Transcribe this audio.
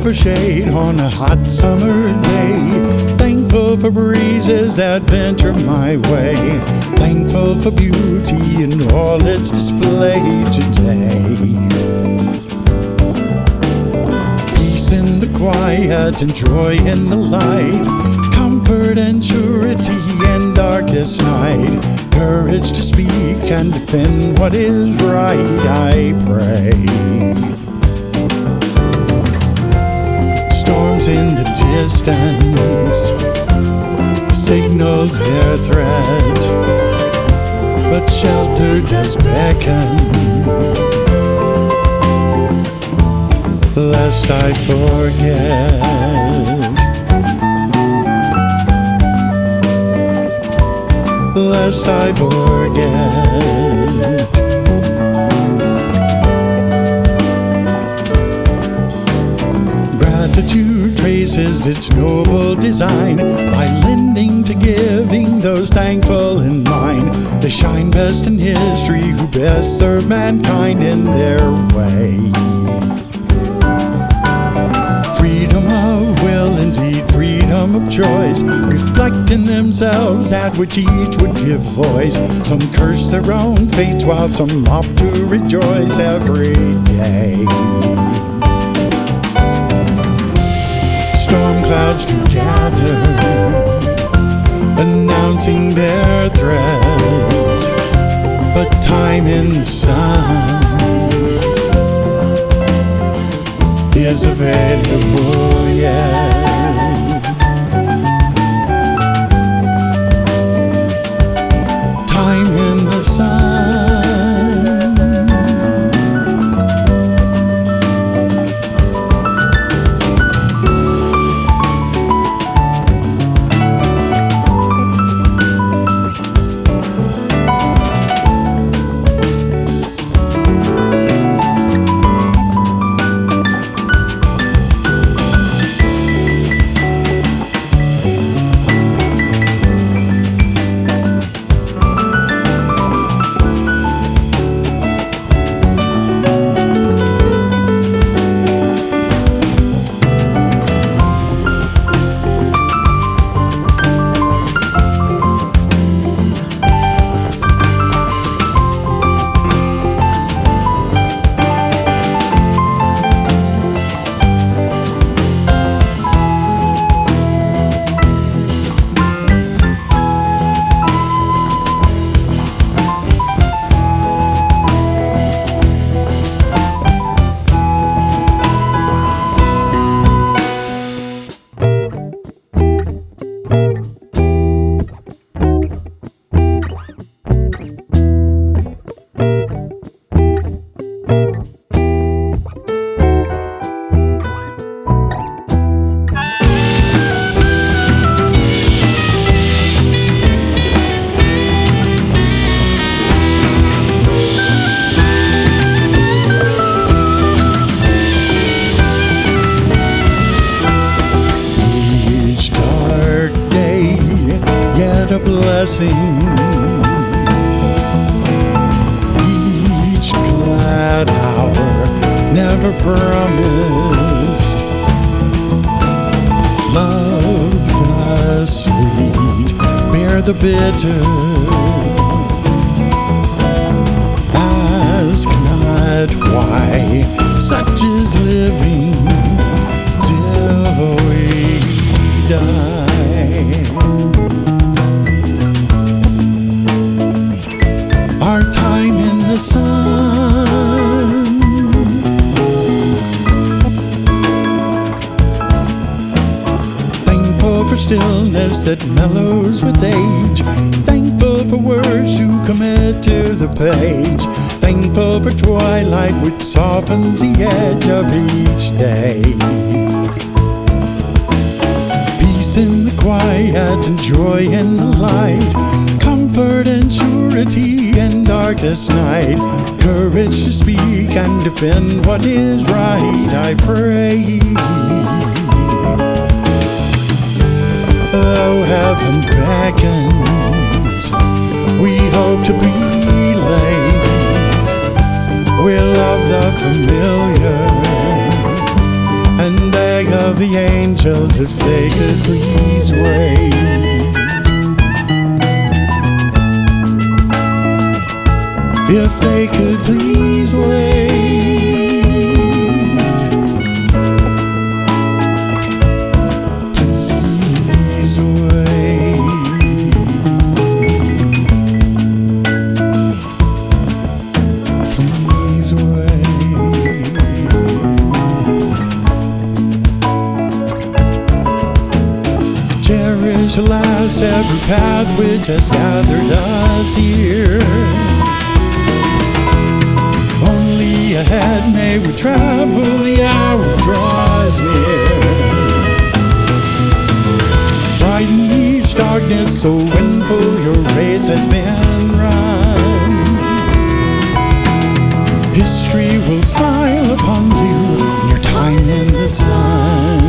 for shade on a hot summer day. Thankful for breezes that venture my way. Thankful for beauty and all its displayed today. Peace in the quiet and joy in the light. Comfort and surety in darkest night. Courage to speak and defend what is right, I pray. Storms in the distance signal their threat, but shelter does beckon, lest I forget, lest I forget. Gratitude traces its noble design by lending to giving those thankful in mind. They shine best in history who best serve mankind in their way. Freedom of will, indeed freedom of choice, reflect in themselves that which each would give voice. Some curse their own fates while some opt to rejoice every day. Storm clouds to gather, announcing their threat, but time in the sun is available yet. Time in the sun. A blessing, each glad hour never promised. Love the sweet, bear the bitter. Ask not why such is living till we die. Our time in the sun. Thankful for stillness that mellows with age. Thankful for words to commit to the page. Thankful for twilight which softens the edge of each day. Peace in the quiet and joy in the light. Comfort and surety in darkest night. Courage to speak and defend what is right, I pray. Though heaven beckons, we hope to be late. We love the familiar and the angels if they could please wait. If they could please wait. Please wait. Please wait. Cherish, alas, every path which has gathered us here. Only ahead may we travel, the hour draws near. Brighten each darkness, so windful your race has been run. History will smile upon you, your time in the sun.